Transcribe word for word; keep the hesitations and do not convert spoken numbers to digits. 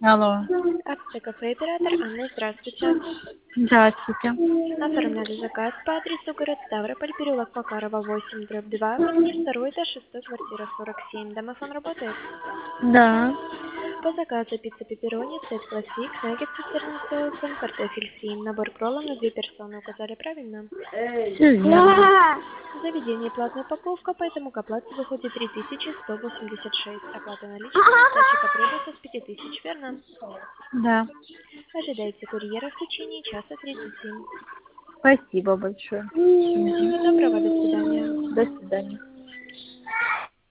Алло. Акция кафе оператор Анна, здравствуйте. Здравствуйте. Оформляли заказ по адресу город Ставрополь, переулок Макарова, восемь, дробь два, подъезд второй, этаж шестой, квартира сорок семь. Домофон работает? Да. По заказу пицца пепперони, сет классик, наггетсы с сырным соусом, картофель фри, набор кроллов на две персоны. Указали правильно? Все верно. Заведение платная упаковка, поэтому к оплате выходит три тысячи сто восемьдесят шесть. Оплата наличными, сдача потребуется с пяти тысяч, верно? Да. Ожидайте курьера в течение часа тридцати. Спасибо большое. Всего доброго, до свидания. До свидания.